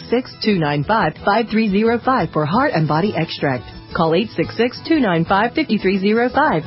866-295-5305 for Heart and Body Extract. Call 866-295-5305,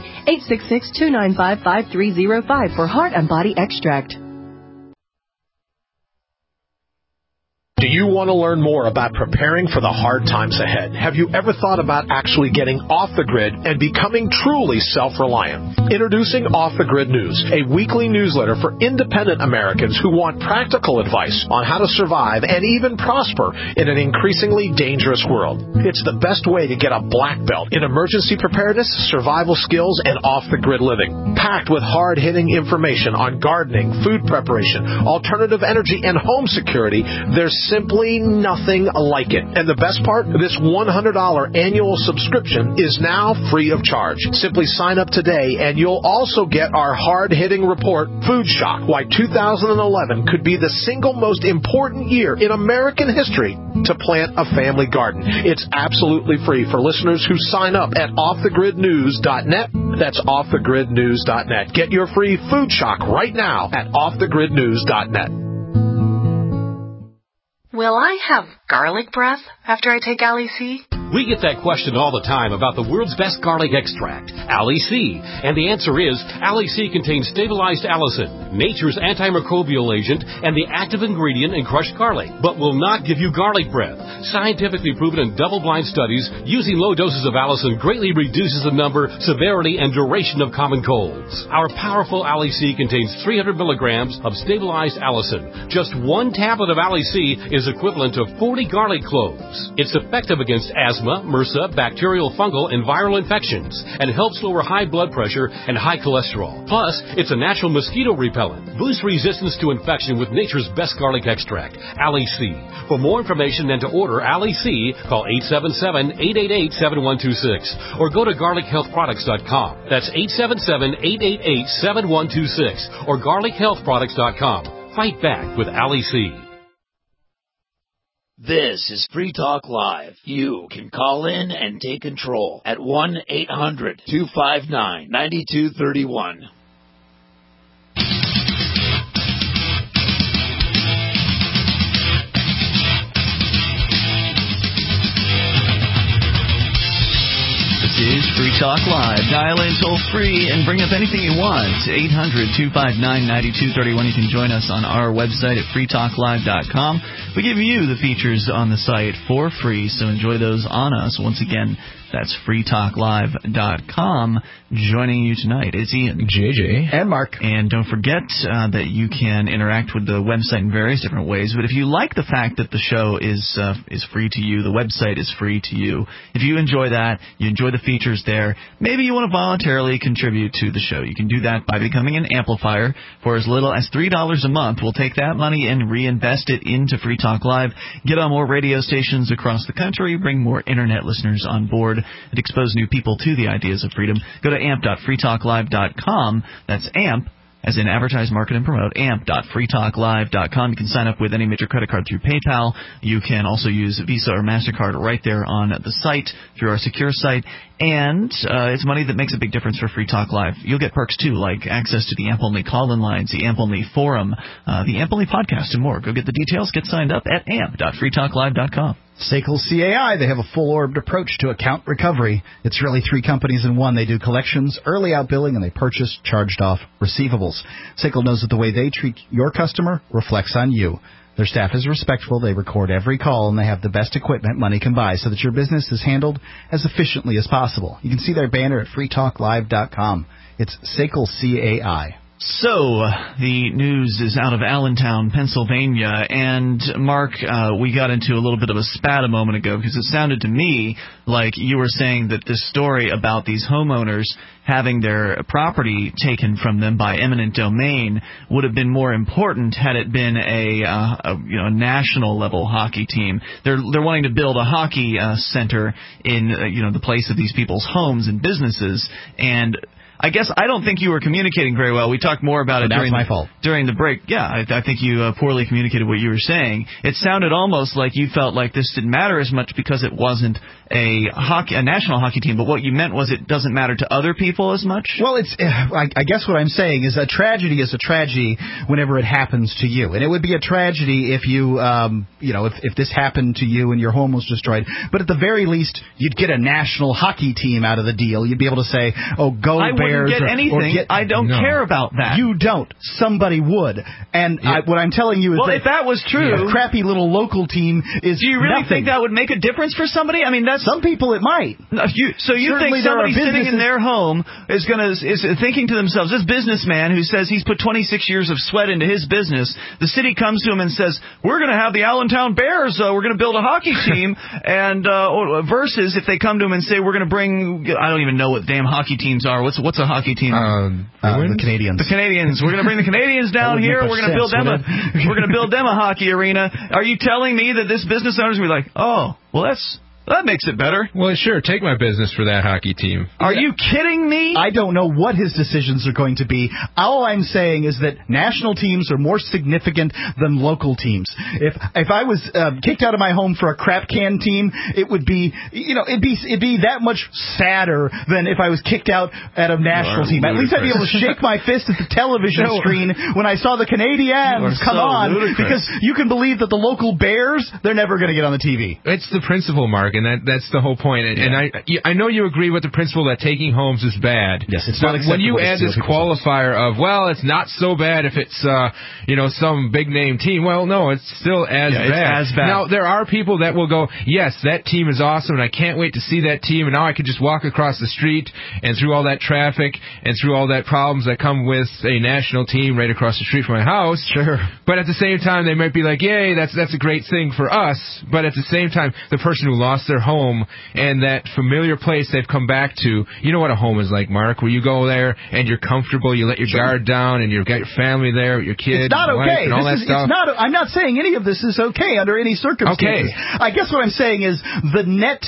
866-295-5305 for Heart and Body Extract. Do you want to learn more about preparing for the hard times ahead, have you ever thought about actually getting off the grid and becoming truly self-reliant? Introducing Off the Grid News, a weekly newsletter for independent Americans who want practical advice on how to survive and even prosper in an increasingly dangerous world. It's the best way to get a black belt in emergency preparedness, survival skills, and off-the-grid living. Packed with hard-hitting information on gardening, food preparation, alternative energy, and home security, there's simply nothing like it. And the best part, this $100 annual subscription is now free of charge. Simply sign up today, and you'll also get our hard-hitting report, Food Shock, Why 2011 Could Be the Single Most Important Year in American History to Plant a Family Garden. It's absolutely free for listeners who sign up at offthegridnews.net. That's offthegridnews.net. Get your free Food Shock right now at offthegridnews.net. Will I have garlic breath after I take Ali-C? We get that question all the time about the world's best garlic extract, Ali-C. And the answer is, Ali-C contains stabilized allicin, nature's antimicrobial agent, and the active ingredient in crushed garlic, but will not give you garlic breath. Scientifically proven in double-blind studies, using low doses of allicin greatly reduces the number, severity, and duration of common colds. Our powerful Ali-C contains 300 milligrams of stabilized allicin. Just one tablet of Ali-C is equivalent to 40 garlic cloves. It's effective against asthma, MRSA, bacterial, fungal, and viral infections, and helps lower high blood pressure and high cholesterol. Plus, it's a natural mosquito repellent. Boost resistance to infection with nature's best garlic extract, Ali-C. For more information and to order Ali-C, call 877-888-7126 or go to garlichealthproducts.com. That's 877-888-7126 or garlichealthproducts.com. Fight back with Ali-C. This is Free Talk Live. You can call in and take control at 1-800-259-9231. This is Free Talk Live. Dial in toll free and bring up anything you want. 800-259-9231. You can join us on our website at freetalklive.com. We give you the features on the site for free, so enjoy those on us. Once again, that's freetalklive.com. Joining you tonight is Ian, JJ, and Mark. And don't forget that you can interact with the website in various different ways. But if you like the fact that the show is free to you, the website is free to you. If you enjoy that, you enjoy the features there, maybe you want to voluntarily contribute to the show. You can do that by becoming an amplifier for as little as $3 a month. We'll take that money and reinvest it into Free Talk Live, get on more radio stations across the country, bring more internet listeners on board, and expose new people to the ideas of freedom. Go to amp.freetalklive.com. That's amp, as in advertise, market, and promote, amp.freetalklive.com. You can sign up with any major credit card through PayPal. You can also use Visa or MasterCard right there on the site through our secure site. And it's money that makes a big difference for Free Talk Live. You'll get perks, too, like access to the AMP-only call-in lines, the AMP-only forum, the AMP-only podcast, and more. Go get the details. Get signed up at amp.freetalklive.com. SACL CAI, they have a full-orbed approach to account recovery. It's really three companies in one. They do collections, early outbilling, and they purchase charged-off receivables. SACL knows that the way they treat your customer reflects on you. Their staff is respectful, they record every call, and they have the best equipment money can buy so that your business is handled as efficiently as possible. You can see their banner at freetalklive.com. It's SACL CAI. So, the news is out of Allentown, Pennsylvania, and Mark, we got into a little bit of a spat a moment ago because it sounded to me like you were saying that this story about these homeowners having their property taken from them by eminent domain would have been more important had it been a national level hockey team. They're wanting to build a hockey center in the place of these people's homes and businesses, and I guess I don't think you were communicating very well. We talked more about it during the break. Yeah, I think you poorly communicated what you were saying. It sounded almost like you felt like this didn't matter as much because it wasn't a national hockey team, but what you meant was it doesn't matter to other people as much? Well, I guess what I'm saying is a tragedy is a tragedy whenever it happens to you. And it would be a tragedy if you, if this happened to you and your home was destroyed. But at the very least, you'd get a national hockey team out of the deal. You'd be able to say, oh, go Bears get anything. I don't care about that. You don't. Somebody would. And what I'm telling you is if that was true, a crappy little local team is do you really nothing. think that would make a difference for somebody? I mean, that's some people it might. You Certainly think somebody sitting in their home is thinking to themselves, this businessman who says he's put 26 years of sweat into his business, the city comes to him and says, we're going to have the Allentown Bears, we're going to build a hockey team, and versus if they come to him and say, we're going to bring, I don't even know what damn hockey teams are. What's a hockey team? The Canadians. The Canadians. We're going to bring the Canadians down here. We're going to build them a hockey arena. Are you telling me that this business owner's going to be like, oh, well, that makes it better. Well, sure, take my business for that hockey team. Are you kidding me? I don't know what his decisions are going to be. All I'm saying is that national teams are more significant than local teams. If I was kicked out of my home for a crap can team, it would be, it'd be that much sadder than if I was kicked out at a national team. At least I'd be able to shake my fist at the television screen when I saw the Canadians come on, because you can believe that the local Bears, they're never going to get on the TV. It's the principle, Mark. And that's the whole point. And I know you agree with the principle that taking homes is bad. Yes, it's not acceptable. When you add this qualifier of, well, it's not so bad if it's some big name team. Well, no, it's still as bad. It's as bad. Now there are people that will go, yes, that team is awesome, and I can't wait to see that team. And now I could just walk across the street and through all that traffic and through all that problems that come with a national team right across the street from my house. Sure. But at the same time, they might be like, yay, that's a great thing for us. But at the same time, the person who lost their home and that familiar place they've come back to, you know what a home is like, Mark, where you go there and you're comfortable, you let your guard down, and you've got your family there, your kids, it's not and okay. wife, and all that stuff. I'm not saying any of this is okay under any circumstances. Okay. I guess what I'm saying is the net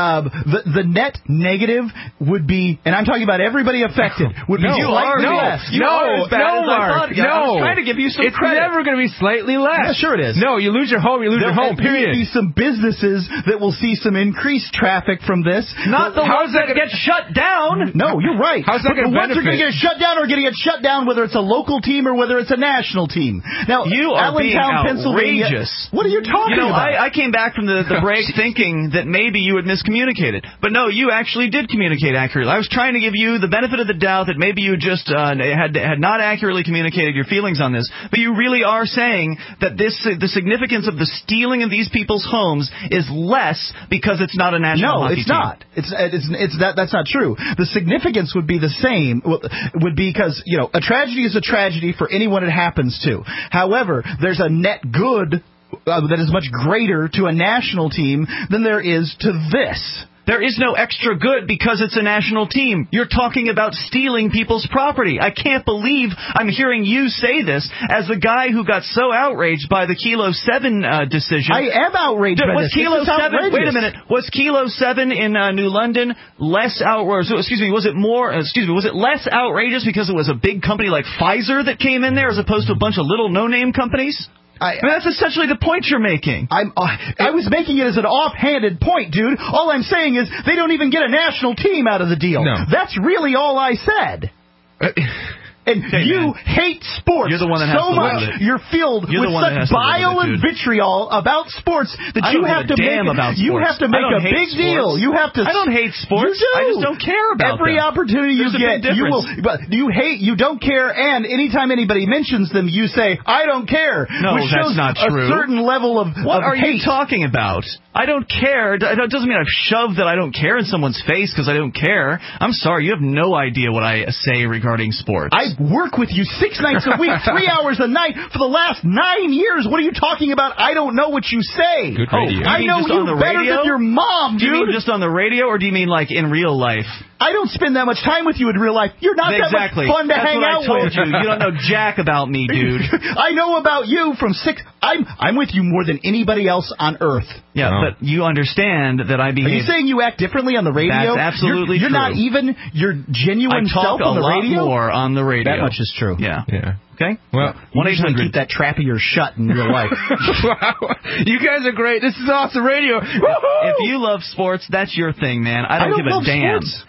negative would be, and I'm talking about everybody affected, would be slightly less. No, Mark. I was trying to give you some credit. It's never going to be slightly less. Yeah, sure it is. No, you lose your home, period. There may be some businesses that will see some increased traffic from this. Not the ones that get shut down. No, you're right. How's that going to benefit? The ones that are going to get shut down are going to get shut down whether it's a local team or whether it's a national team. Now, you are Allentown, being outrageous. What are you talking about? I came back from the break thinking that maybe you had miscommunicated. But no, you actually did communicate accurately. I was trying to give you the benefit of the doubt that maybe you just had not accurately communicated your feelings on this. But you really are saying that the significance of the stealing of these people's homes is less because it's not a national hockey team. No, it's not. That's not true. The significance would be the same. Would be because a tragedy is a tragedy for anyone it happens to. However, there's a net good that is much greater to a national team than there is to this. There is no extra good because it's a national team. You're talking about stealing people's property. I can't believe I'm hearing you say this as the guy who got so outraged by the Kilo 7 decision. I am outraged by this. Kilo 7, wait a minute. Was Kilo 7 in New London less outrageous? Was it less outrageous because it was a big company like Pfizer that came in there as opposed to a bunch of little no-name companies? I mean, that's essentially the point you're making. I was making it as an offhanded point, dude. All I'm saying is they don't even get a national team out of the deal. No. That's really all I said. And you hate sports You're the one that has so to much. live it. You're filled with such bile and vitriol about sports that you have to make a big deal. You have to. I don't hate sports. You do. I just don't care about every them. opportunity you get. You will. But you don't care, and anytime anybody mentions them, you say I don't care. No, which that's shows not true. A certain level of what are hate. you talking about? I don't care. It doesn't mean I've shoved that I don't care in someone's face because I don't care. I'm sorry, you have no idea what I say regarding sports. I work with you 6 nights a week, 3 hours a night for the last 9 years. What are you talking about? I don't know what you say. Good radio. I know you better than your mom, dude. Do you mean just on the radio, or do you mean like in real life? I don't spend that much time with you in real life. You're not that much fun to hang out with. That's what I told you. You don't know jack about me, dude. I know about you from 6. I'm with you more than anybody else on earth. Yeah, but you understand that I behave. Are you saying you act differently on the radio? That's absolutely true. You're not even your genuine self on the radio? I talk a lot more on the radio. That much is true. Yeah. Okay? Well, 1-800. Keep that trap of yours shut in real life. Wow. You guys are great. This is awesome radio. If you love sports, that's your thing, man. I don't give a damn. Sports.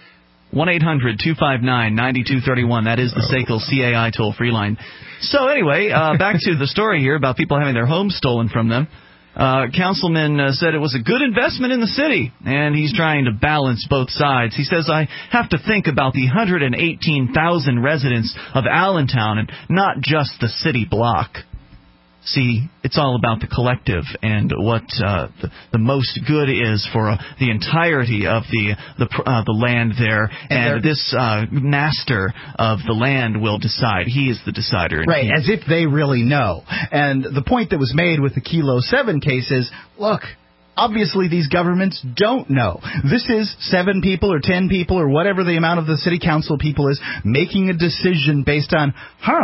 1-800-259-9231. That is the SACL CAI toll-free line. So anyway, back to the story here about people having their homes stolen from them. Councilman said it was a good investment in the city, and he's trying to balance both sides. He says, I have to think about the 118,000 residents of Allentown and not just the city block. See, it's all about the collective and what the most good is for the entirety of the land there. And this master of the land will decide. He is the decider. Right, as if they really know. And the point that was made with the Kilo 7 case is, look, obviously these governments don't know. This is 7 people or 10 people or whatever the amount of the city council people is making a decision based on,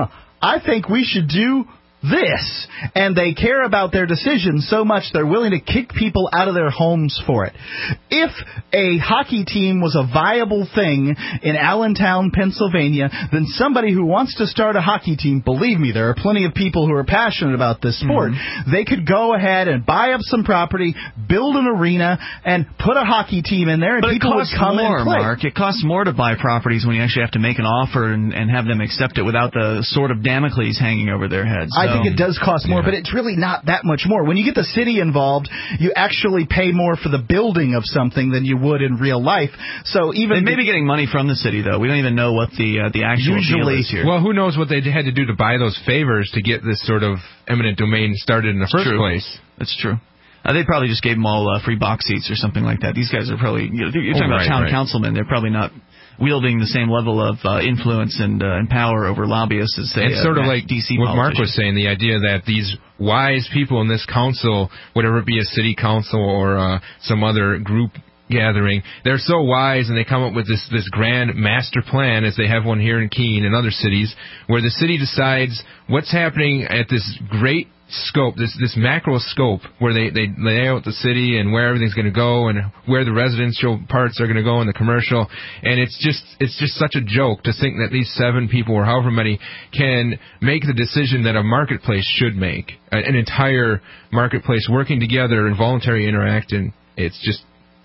I think we should do this, and they care about their decisions so much they're willing to kick people out of their homes for it. If a hockey team was a viable thing in Allentown, Pennsylvania, then somebody who wants to start a hockey team, believe me, there are plenty of people who are passionate about this sport, they could go ahead and buy up some property, build an arena, and put a hockey team in there, and but people would come and play. Mark. It costs more to buy properties when you actually have to make an offer and have them accept it without the sword of Damocles hanging over their heads. I think it does cost more, but it's really not that much more. When you get the city involved, you actually pay more for the building of something than you would in real life. So even they may be getting money from the city, though. We don't even know what the actual deal is here. Well, who knows what they had to do to buy those favors to get this sort of eminent domain started in the first place. That's true. They probably just gave them all free box seats or something like that. These guys are probably, you're talking about town councilmen. They're probably not wielding the same level of influence and power over lobbyists as, say, it's sort of like DC what Mark was saying, the idea that these wise people in this council, whatever it be a city council or some other group gathering, they're so wise and they come up with this grand master plan, as they have one here in Keene and other cities, where the city decides what's happening at this great scope, this macro scope, where they lay out the city and where everything's going to go and where the residential parts are going to go and the commercial. And it's just such a joke to think that these 7 people or however many can make the decision that a marketplace should make, an entire marketplace working together and voluntary interacting. It's just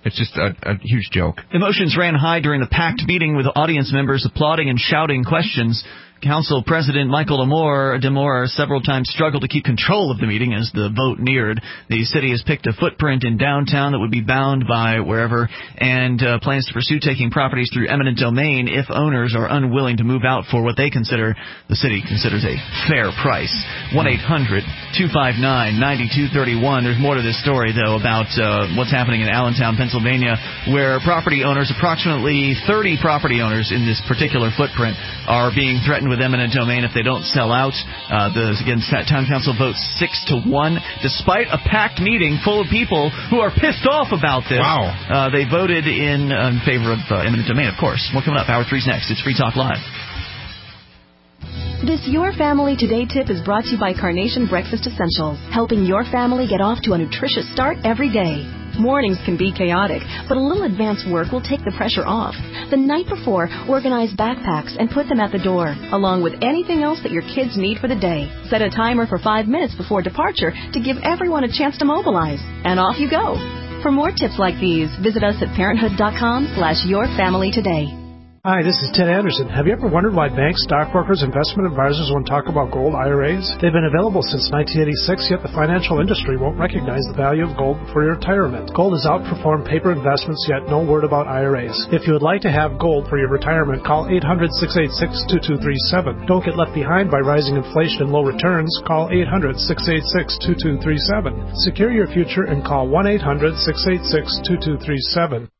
a huge joke. Emotions ran high during the packed meeting with audience members applauding and shouting questions. Council President Michael Demore several times struggled to keep control of the meeting as the vote neared. The city has picked a footprint in downtown that would be bound by wherever, and plans to pursue taking properties through eminent domain if owners are unwilling to move out for what the city considers a fair price. 1-800-259-9231. There's more to this story, though, about what's happening in Allentown, Pennsylvania, where approximately 30 property owners in this particular footprint, are being threatened with eminent domain if they don't sell out. Town council votes 6-1, despite a packed meeting full of people who are pissed off about this. Wow. They voted in favor of eminent domain, of course. More coming up. Hour 3's next. It's Free Talk Live. This Your Family Today tip is brought to you by Carnation Breakfast Essentials, helping your family get off to a nutritious start every day. Mornings can be chaotic, but a little advance work will take the pressure off. The night before, organize backpacks and put them at the door, along with anything else that your kids need for the day. Set a timer for 5 minutes before departure to give everyone a chance to mobilize. And off you go. For more tips like these, visit us at parenthood.com/yourfamilytoday. Hi, this is Ted Anderson. Have you ever wondered why banks, stockbrokers, investment advisors won't talk about gold IRAs? They've been available since 1986, yet the financial industry won't recognize the value of gold for your retirement. Gold has outperformed paper investments, yet no word about IRAs. If you would like to have gold for your retirement, call 800-686-2237. Don't get left behind by rising inflation and low returns. Call 800-686-2237. Secure your future and call 1-800-686-2237.